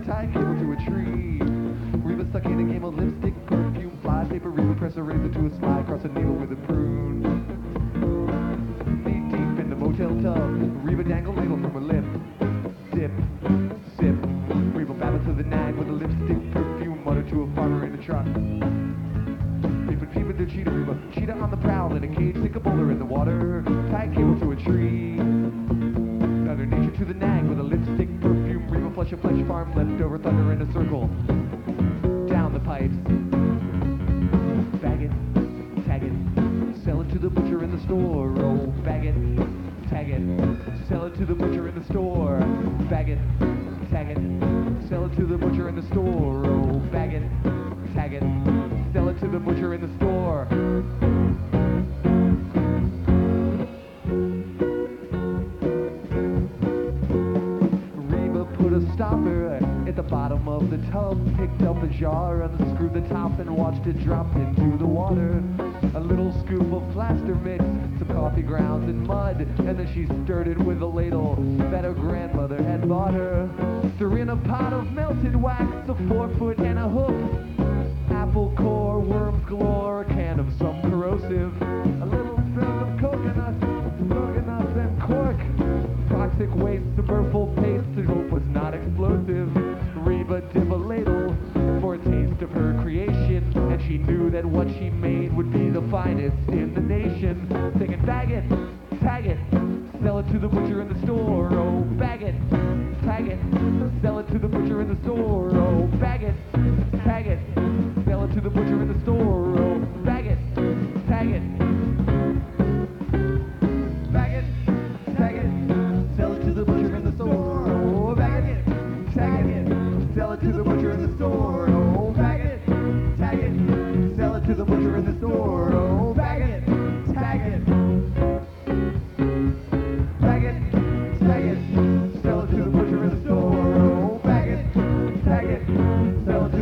tie a cable to a tree. Reba stuck in a game of lipstick, perfume, fly paper. Reba press a razor to a slide, cross a needle with a prune. Knee deep in the motel tub, Reba dangle ladle from her lip. Dip, sip. Reba babble to the nag with a lipstick, perfume, mutter to a farmer in the truck. Peep with their cheetah, Reba. Cheetah on the prowl in a cage, stick a boulder in the water. Tie a cable to a tree. Under nature to the nag with a lipstick, perfume, Reba flesh a flesh farm, leftover thunder in a circle. Down the pipes. Bag it, tag it, sell it to the butcher in the store. Oh, bag it, tag it, sell it to the butcher in the store. Bag it, tag it, sell it to the butcher in the store. Oh, bag it, tag it, sell it to the butcher in the store. Reba put a stopper at the bottom of the tub, picked up a jar, unscrewed the top and watched it drop into the water. A little scoop of plaster mix, some coffee grounds and mud, and then she stirred it with a ladle that her grandmother had bought her. Threw in a pot of melted wax, a 4 foot and a hook, apple core, worms galore, a can of some corrosive, a little film of coconut and cork, toxic waste, submersible paste, to hope was not explosive. Reba dip a ladle for a taste of her creation, and she knew that what she made would be the finest in the nation. Singing, bag it, tag it, sell it to the butcher in the store. Oh, bag it, tag it, sell it to the butcher in the store. Oh, bag it, tag it, sell it to the butcher in the store. Oh, bag it, tag it, bag it, tag it, sell it to the butcher in the store. Oh, bag it, tag it, sell it to the butcher in the store. Oh, bag it, tag it, sell it to the butcher in the store. Oh, bag it, tag it, bag it, tag it, sell it to the butcher in the store. Oh, bag it, tag it, sell it